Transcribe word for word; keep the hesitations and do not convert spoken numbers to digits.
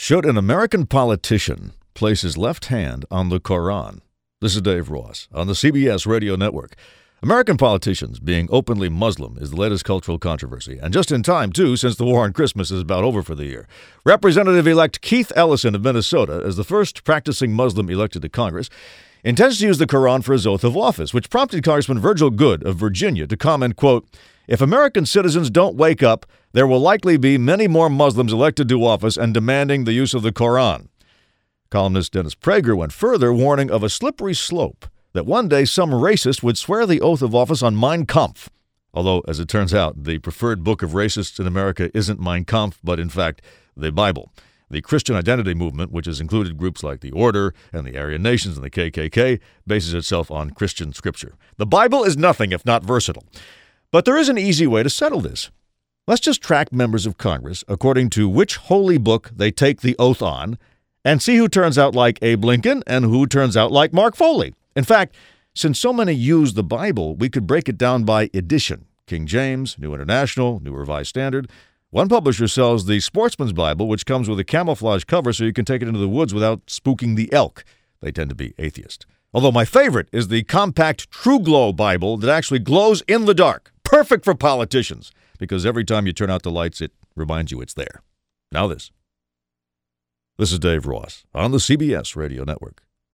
Should an American politician place his left hand on the Koran? This is Dave Ross on the C B S Radio Network. American politicians being openly Muslim is the latest cultural controversy, and just in time, too, since the war on Christmas is about over for the year. Representative-elect Keith Ellison of Minnesota, as the first practicing Muslim elected to Congress, intends to use the Koran for his oath of office, which prompted Congressman Virgil Goode of Virginia to comment, quote, "If American citizens don't wake up, there will likely be many more Muslims elected to office and demanding the use of the Koran." Columnist Dennis Prager went further, warning of a slippery slope, that one day some racist would swear the oath of office on Mein Kampf. Although, as it turns out, the preferred book of racists in America isn't Mein Kampf, but in fact, the Bible. The Christian identity movement, which has included groups like the Order and the Aryan Nations and the K K K, bases itself on Christian scripture. The Bible is nothing if not versatile. But there is an easy way to settle this. Let's just track members of Congress according to which holy book they take the oath on, and see who turns out like Abe Lincoln and who turns out like Mark Foley. In fact, since so many use the Bible, we could break it down by edition. King James, New International, New Revised Standard. One publisher sells the Sportsman's Bible, which comes with a camouflage cover so you can take it into the woods without spooking the elk. They tend to be atheist. Although my favorite is the compact True Glow Bible that actually glows in the dark. Perfect for politicians, because every time you turn out the lights, it reminds you it's there. Now this. This is Dave Ross on the C B S Radio Network.